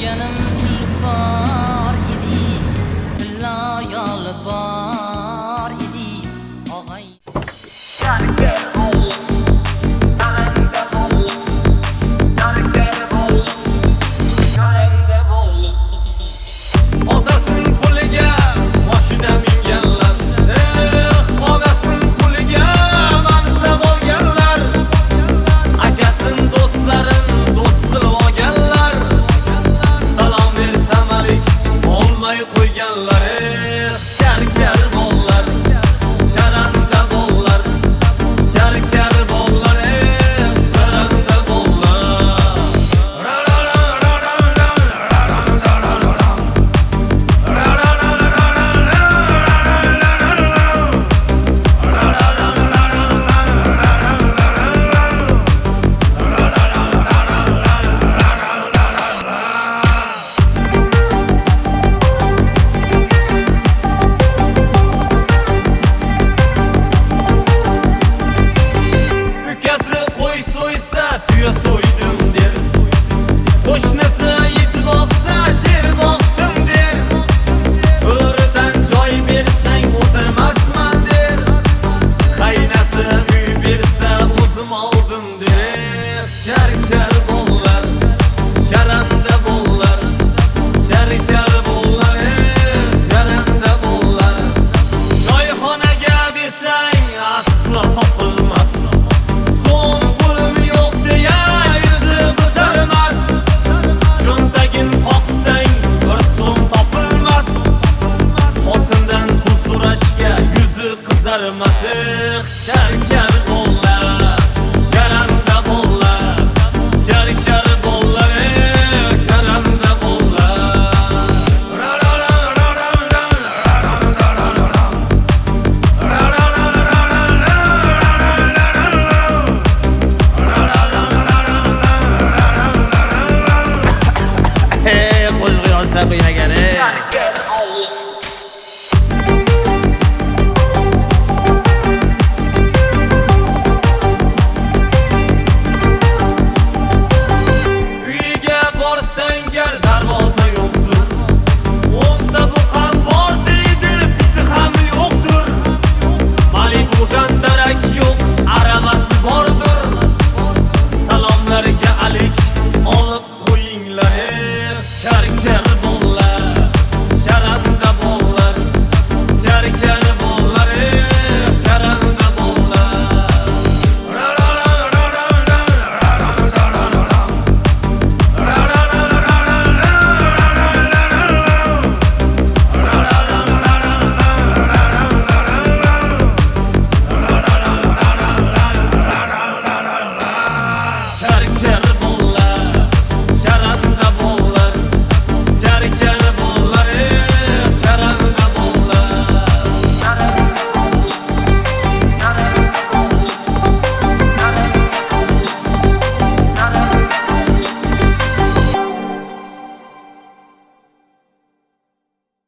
Suyganim tulpor edi, tilla yoli bor edi, og'ay. Otasın puliga mashina minganlar, otasın puliga mansab olganlar, akasin do'stlarin do'st qilib olganlar, salom bersam alik olmay qo'yganlar. Kar bollar, karanda bollar, kar bollar, karanda bollar. Ukasi qo'y so'ysa tuya so'ydim der, qo'shnisi it boqsa sher boqdim der, o'ridan joy bersang o'tirmasman der, qaynasi uy bersa o'zim oldim der. Kar bollar, karanda bollar, kar bollar, karanda bollar. Joyxonaga desang aslo topilmas, so'm pulim yo'q deya yuzi qizarmas, cho'ntagin qoqsang bir so'm topilmas, xotindan pul so'rashga yuzi qizarmas. Kar bollar, karanda bollar, kar bollar, karanda bollar. Qo'shqi yozsa qiynagani.